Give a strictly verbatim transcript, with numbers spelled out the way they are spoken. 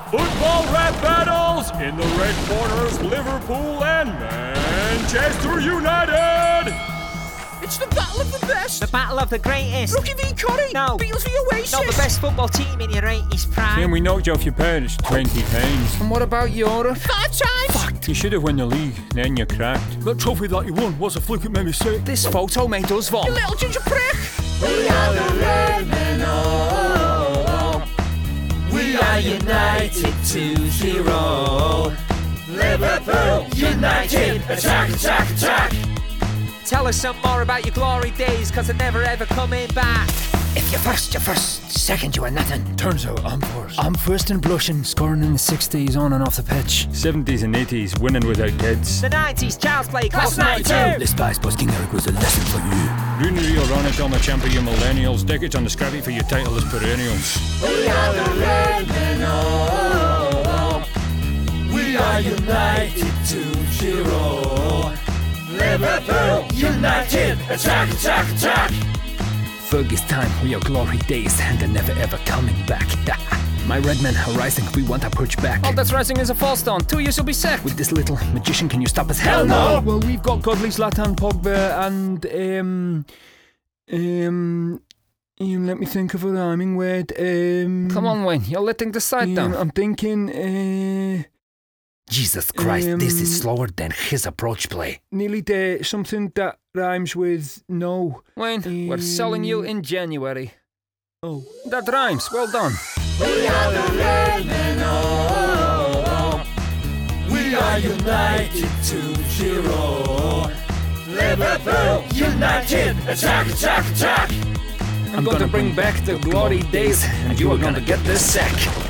Football rap battles in the red corners, Liverpool and Manchester United. It's the battle of the best. The battle of the greatest. Rookie v Corrie. No. Beatles v Oasis. Not the best football team in your eighties prime. Then we knocked you off your parents twenty times. And what about Europe? Five times. Fuck. You should have won the league, then you cracked. That trophy that you won was a fluke, it made me sick. This photo made us You vom. little ginger prick. We are the Redmen, oh, we are united to zero. Liverpool United, attack, attack, attack. Tell us some more about your glory days, cause they're never ever coming back. If you're first, you're first. Second, you are nothing. Turns out I'm first. I'm first and blushing, scoring in the sixties on and off the pitch. seventies and eighties, winning without kids. The nineties, child's play, class ninety-two. This Spice Boss King Eric was a lesson for you. Rooney, Rio, Ronnie, Thomas, Champa, you millennials. Decades on the scrappy for your title as perennials. We are the Redmen, oh, we are united to zero. Liverpool United, attack, attack, attack. Fergie's time were your glory days, and they're never ever coming back. My red men are rising, we want our perch back. All that's rising is a false dawn. Two years will be set. With this little magician, can you stop us? Hell no! Well, we've got Godley, Zlatan, Pogba, and um, um, um, let me think of a rhyming word. Um, Come on, Wayne, you're letting the side um, down. I'm thinking, uh, Jesus Christ, Um, this is slower than his approach play. nearly there. Something that rhymes with no. Wayne, we're selling you in January. Oh. That rhymes. Well done. We are the Redmen, oh, we are united to zero. Liverpool United, attack, attack, attack. I'm, going, to bring back the glory days, and you are going to get this sack.